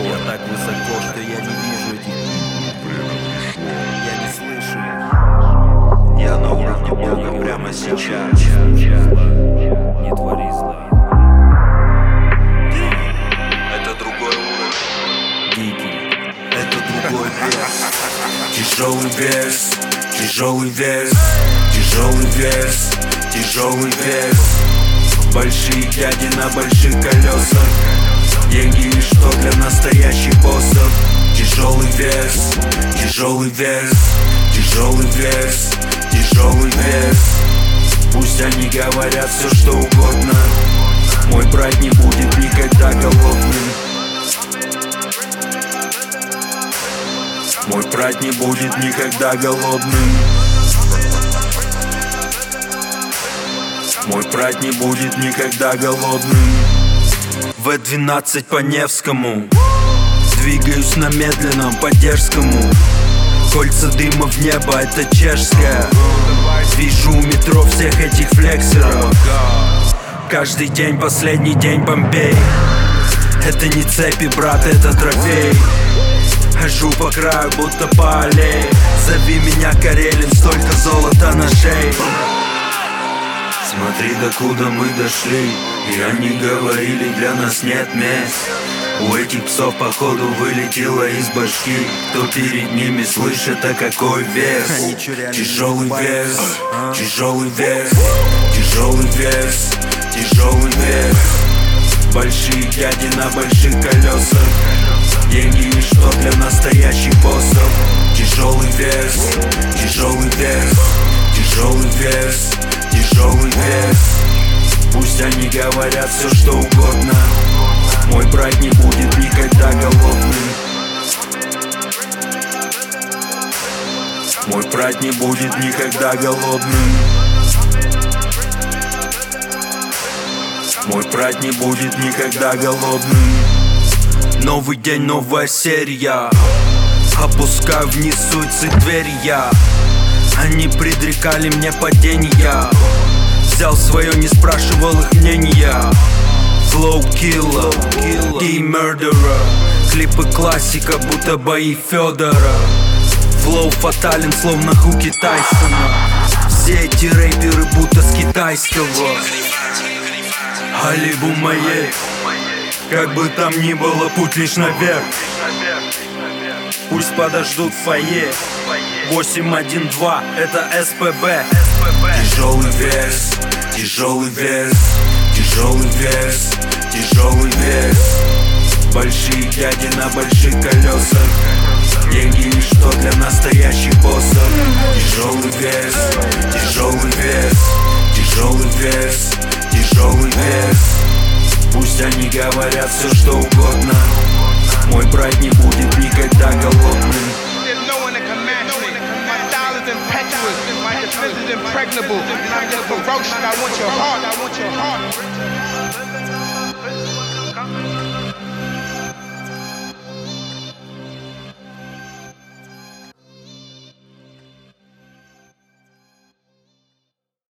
Я так высоко, что я не вижу этих. Я не слышу. Я на уровне Бога прямо сейчас. Не твори зла. Это другой уровень. Дикий. Это другой вес. Тяжелый вес, тяжелый вес, тяжелый вес, тяжелый вес. Большие дяди на больших колесах. Деньги и что для настоящих боссов. Тяжелый вес, тяжелый вес, тяжелый вес, тяжелый вес. Пусть они говорят все что угодно, мой брат не будет никогда голодным. Мой брат не будет никогда голодным. Мой брат не будет никогда голодным. В12 по Невскому двигаюсь на медленном, по дерзкому. Кольца дыма в небо, это чешская. Вижу у метро всех этих флексеров. Каждый день, последний день Бомбей. Это не цепи, брат, это трофей. Хожу по краю, будто по аллее. Зови меня Карелин, столько золота на шее. Смотри, докуда мы дошли. И они говорили, для нас нет мест. У этих псов походу вылетело из башки. Кто перед ними слышит, а какой вес. Тяжелый вес, тяжелый вес, тяжелый вес, тяжелый вес. Большие дяди на больших колесах. Деньги и что для настоящих боссов. Тяжелый вес, тяжелый вес, тяжелый вес, тяжелый вес. Пусть они говорят все что угодно, мой брат не будет никогда голодным. Мой брат не будет никогда голодным. Мой брат не будет никогда голодным. Новый день, новая серия. Опускаю вниз суицид двери я. Они предрекали мне падения. Взял свое, не спрашивал их мнения. Flow killer, key murderer. Клипы классика, будто бои Федора. Флоу фатален, словно хуки Тайсона. Все эти рэперы будто с китайского. Алибу моей. Как бы там ни было, путь лишь наверх. Пусть подождут в фойе. 812, это СПБ. Тяжелый вес, тяжелый вес, тяжелый вес, тяжелый вес. Большие дяди на больших колесах. Деньги и что для настоящих боссов. Тяжелый вес, тяжелый вес, тяжелый вес, тяжелый вес. Пусть они говорят все что угодно, мой брат не будет никогда голодным. My defense is impregnable, and I'm just ferocious. I want your heart.